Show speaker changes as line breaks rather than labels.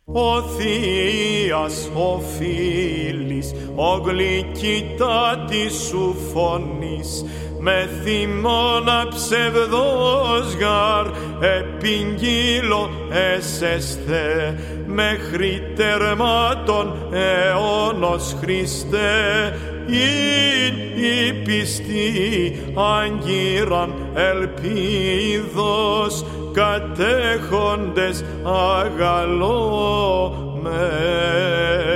Ο Θείας, ο φίλης, ο γλυκύτατη σου φωνής, με θυμώνα ψευδός γαρ επιγγείλω εσεσθε, μέχρι τερμάτων αιώνος Χριστέ, ειν η πιστή άγκυραν ελπίδος, κατέχοντες αγαλώμεν.